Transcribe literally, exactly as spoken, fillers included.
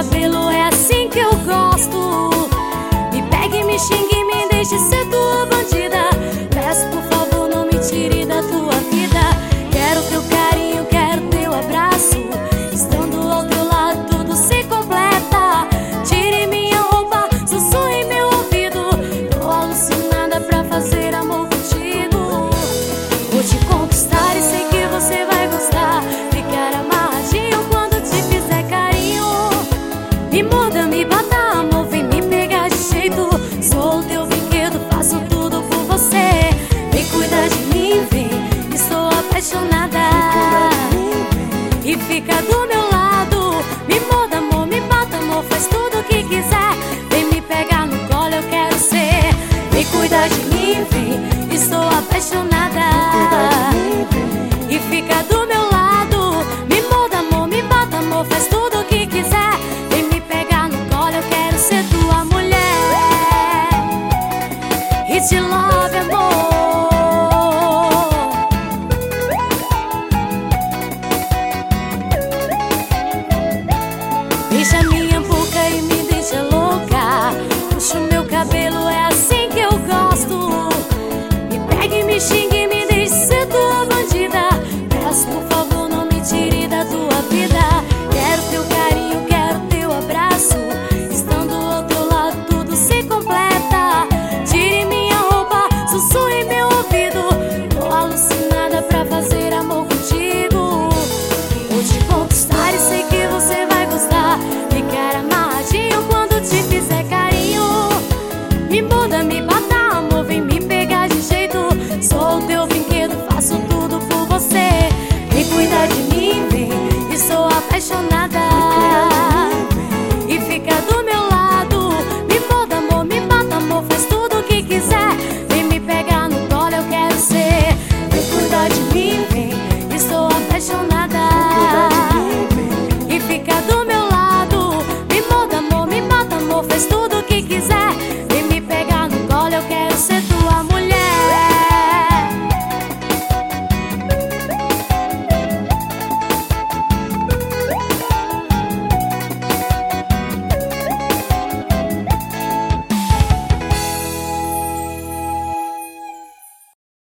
cabelo, é assim que eu gosto. Me pegue, me xingue e me deixe ser tua bandida. Peço por favor, não me tire da tua vida. Quero teu carinho, quero teu abraço. Estando ao teu lado tudo se completa. Tire minha roupa, sussurre meu ouvido. Tô alucinada pra fazer amor contigo. Vou te conquistar e sei que você vai gostar. Ficar amarradinho quando te fizer carinho. Me morda, me bata, amor, vem me pegar de jeito. Sou o teu brinquedo, faço tudo por você. Vem cuidar de mim, vem, estou apaixonada. E fica do meu lado. Me morda, amor, me bata, amor, faz tudo o que quiser. Vem me pegar no colo, eu quero ser. Vem cuidar de mim, vem, estou apaixonada. E fica do meu lado. Me morda, amor, me bata, amor, faz tudo o que quiser. Vem me pegar no colo, eu quero ser tua mulher. E te love, amor. Beija minha boca e me deixa louca. Puxa o meu cabelo, é assim que eu gosto. Me pegue, me xingue e me deixe ser tua bandida. Peço por favor, não me tire da tua vida.